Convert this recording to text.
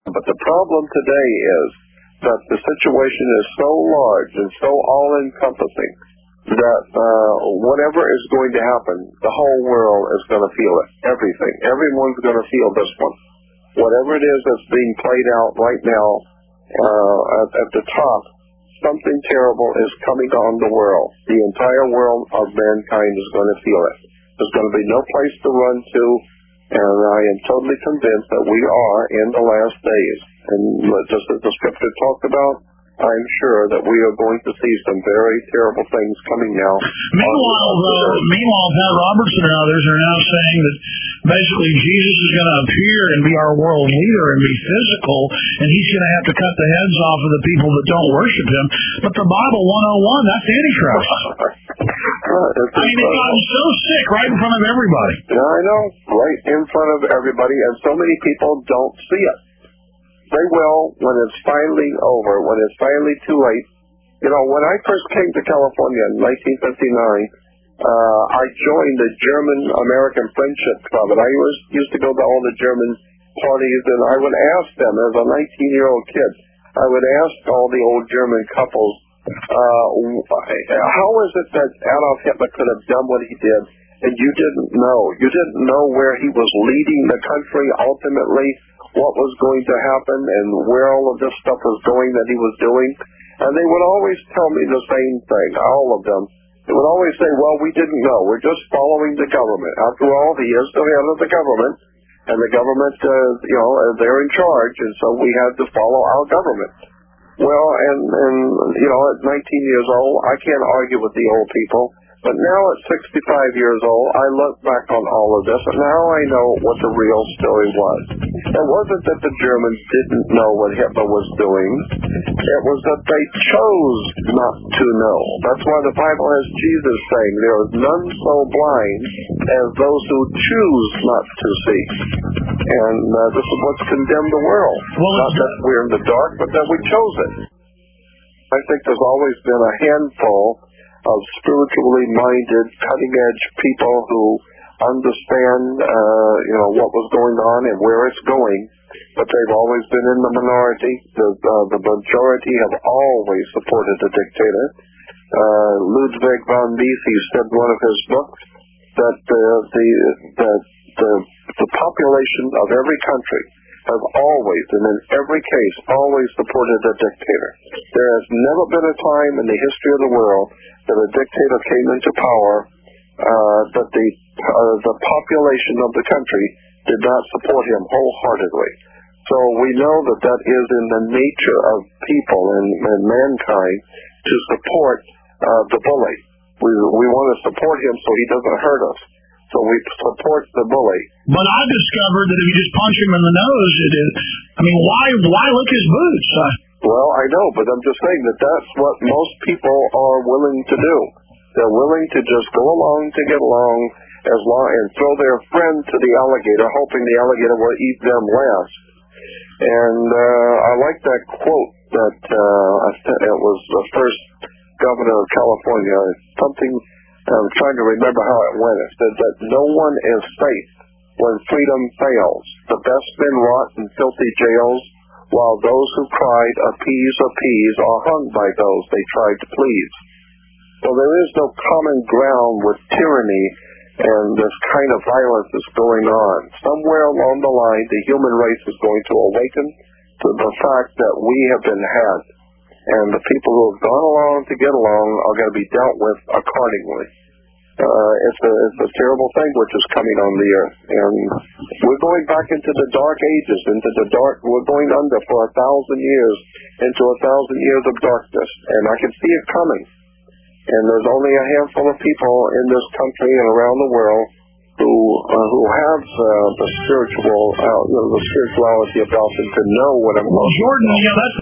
But the problem today is that the situation is so large and so all-encompassing that whatever is going to happen, the whole world is going to feel it. Everything. Everyone's going to feel this one. Whatever it is that's being played out right now at the top, something terrible is coming on the world. The entire world of mankind is going to feel it. There's going to be no place to run to, and I am totally convinced that we are in the last days. And just as the scripture talked about, I'm sure that we are going to see some very terrible things coming now. Meanwhile, Pat Robertson and others are now saying that basically Jesus is going to appear and be our world leader and be physical, and he's going to have to cut the heads off of the people that don't worship him. But the Bible 101, that's Antichrist. It got him so sick right in front of everybody. Yeah, I know, right in front of everybody, and so many people don't see it. They will when it's finally over, when it's finally too late. You know, when I first came to California in 1959, I joined the German-American Friendship Club, and I used to go to all the German parties, and I would ask them, as a 19-year-old kid, I would ask all the old German couples, how is it that Adolf Hitler could have done what he did, and you didn't know? You didn't know where he was leading the country ultimately, what was going to happen, and where all of this stuff was going that he was doing. And they would always tell me the same thing, all of them. They would always say, well, we didn't know. We're just following the government. After all, he is the head of the government, and the government, they're in charge, and so we had to follow our government. Well, and at 19 years old, I can't argue with the old people. But now at 65 years old, I look back on all of this, and now I know what the real story was. It wasn't that the Germans didn't know what Hitler was doing. It was that they chose not to know. That's why the Bible has Jesus saying, there is none so blind as those who choose not to see. And this is what's condemned the world. Not that we're in the dark, but that we chose it. I think there's always been a handful of spiritually minded, cutting-edge people who understand, what was going on and where it's going, but they've always been in the minority. The majority have always supported the dictator. Ludwig von Mises said in one of his books that the population of every country has always, and in every case, always supported a dictator. There has never been a time in the history of the world that a dictator came into power that the population of the country did not support him wholeheartedly. So we know that is in the nature of people and mankind to support the bully. We want to support him so he doesn't hurt us. So we support the bully. But I discovered that if you just punch him in the nose, why lick his boots? Well, I know, but I'm just saying that's what most people are willing to do. They're willing to just go along to get along and throw their friend to the alligator, hoping the alligator will eat them last. And I like that quote that it was the first governor of California, something. I'm trying to remember how it went. It said that no one is safe when freedom fails. The best men rot in filthy jails, while those who cried, appease, appease, are hung by those they tried to please. So there is no common ground with tyranny and this kind of violence that's going on. Somewhere along the line, the human race is going to awaken to the fact that we have been had. And the people who have gone along to get along are going to be dealt with accordingly. It's a terrible thing which is coming on the earth. And we're going back into the dark ages, we're going under for 1,000 years, into 1,000 years of darkness. And I can see it coming. And there's only a handful of people in this country and around the world who have the spirituality about them to know what I'm talking about. Jordan, that's